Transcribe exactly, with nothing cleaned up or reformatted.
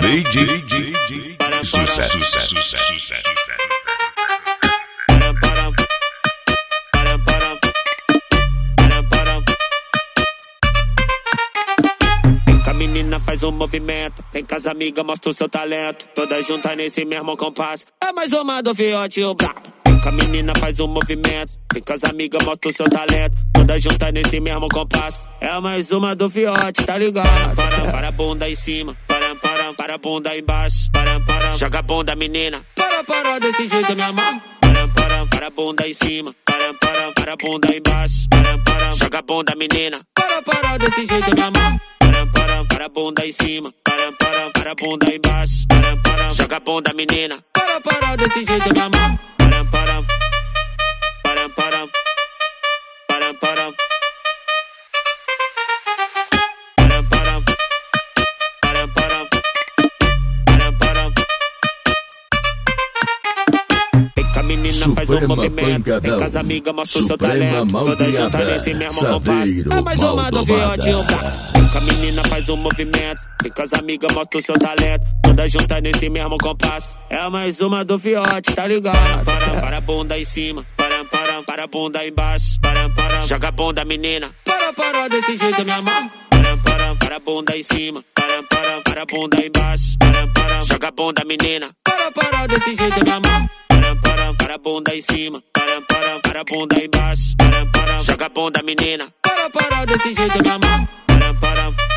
D J, D J, sucesso, sucesso, sucesso. A menina faz um movimento, vem com as amigas, mostra o seu talento. Todas juntas nesse mesmo compasso, é mais uma do Fiote o brabo. Vem com a menina faz um movimento, vem com as amigas, mostra o seu talento. Todas juntas nesse mesmo compasso, é mais uma do Fiote, tá ligado? Para, para a bunda em cima, para, para, para a bunda embaixo. Para, para, joga a bunda menina, para, para, desse jeito eu me amarro. Para, para, para a bunda em cima, para, para, para a bunda embaixo. Para, para, joga a bunda menina, para, para, desse jeito eu me amarro. Para, para a bunda em cima, para, para, para a bunda embaixo. Para, para, joga a bunda menina, para, para, desse jeito eu me amarro. Para, para, para, para, para, para, para, para, para, para, para. Vem com a menina faz um movimento, vem com as amigas, mostra o seu talento. Todas juntas nesse mesmo compasso, é mais uma do Fiote o brabo. A menina faz um movimento, vem com as amigas, mostra o seu talento. Todas juntas nesse mesmo compasso, é mais uma do Fiote, tá ligado? Para, para a bunda em cima, para, para, para a bunda embaixo. Para, para, joga a bunda menina, para, para, desse jeito eu me amarro. Para, para, para a bunda em cima, para, para, para a bunda embaixo. Para, para, joga a bunda menina, para, para, desse jeito eu me amarro. Para, para, para a bunda em cima, para, para, para a bunda embaixo. Para, para, joga a bunda menina, para, para, desse jeito eu me amarro. Para, para.